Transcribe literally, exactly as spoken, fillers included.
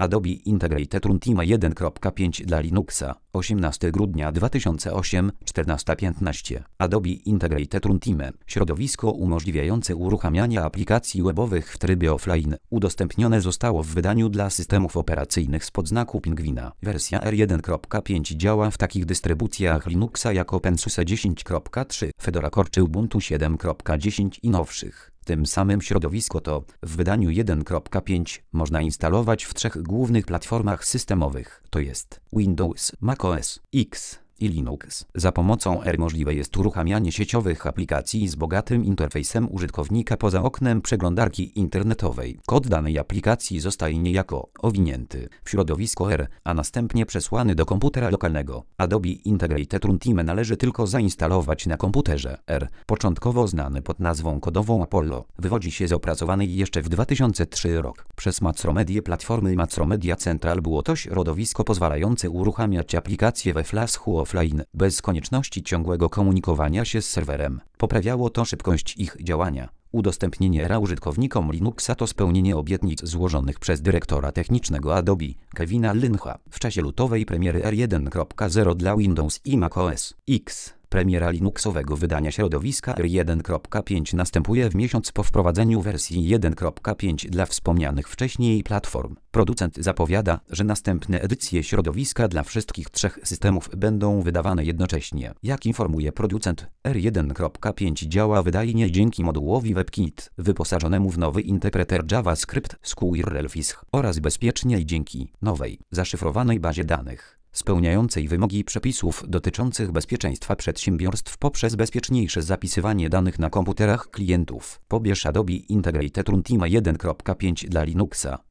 Adobe Integrated Runtime jeden kropka pięć dla Linuxa, osiemnastego grudnia dwa tysiące ósmego, czternasta piętnaście. Adobe Integrated Runtime, środowisko umożliwiające uruchamianie aplikacji webowych w trybie offline, udostępnione zostało w wydaniu dla systemów operacyjnych spod znaku pingwina. Wersja R jeden kropka pięć działa w takich dystrybucjach Linuxa jak OpenSUSE dziesięć kropka trzy, Fedora Core czy Ubuntu siedem kropka dziesięć i nowszych. Tym samym środowisko to, w wydaniu jeden kropka pięć, można instalować w trzech głównych platformach systemowych, to jest Windows, macOS, X i Linux. Za pomocą R możliwe jest uruchamianie sieciowych aplikacji z bogatym interfejsem użytkownika poza oknem przeglądarki internetowej. Kod danej aplikacji zostaje niejako owinięty w środowisko R, a następnie przesłany do komputera lokalnego. Adobe Integrated Runtime należy tylko zainstalować na komputerze R. Początkowo znany pod nazwą kodową Apollo, wywodzi się z opracowanej jeszcze w dwa tysiące trzeci rok przez Macromedia platformy Macromedia Central. Było to środowisko pozwalające uruchamiać aplikacje we flashu offline, bez konieczności ciągłego komunikowania się z serwerem. Poprawiało to szybkość ich działania. Udostępnienie R A użytkownikom Linuxa to spełnienie obietnic złożonych przez dyrektora technicznego Adobe, Kevina Lincha, w czasie lutowej premiery R jeden kropka zero dla Windows i macOS X. Premiera Linuxowego wydania środowiska R jeden kropka pięć następuje w miesiąc po wprowadzeniu wersji jeden kropka pięć dla wspomnianych wcześniej platform. Producent zapowiada, że następne edycje środowiska dla wszystkich trzech systemów będą wydawane jednocześnie. Jak informuje producent, R jeden kropka pięć działa wydajnie dzięki modułowi WebKit, wyposażonemu w nowy interpreter JavaScript Squirrelfish oraz bezpieczniej dzięki nowej, zaszyfrowanej bazie danych, spełniającej wymogi przepisów dotyczących bezpieczeństwa przedsiębiorstw poprzez bezpieczniejsze zapisywanie danych na komputerach klientów. Pobierz Adobe Integrated Runtime jeden kropka pięć dla Linuxa.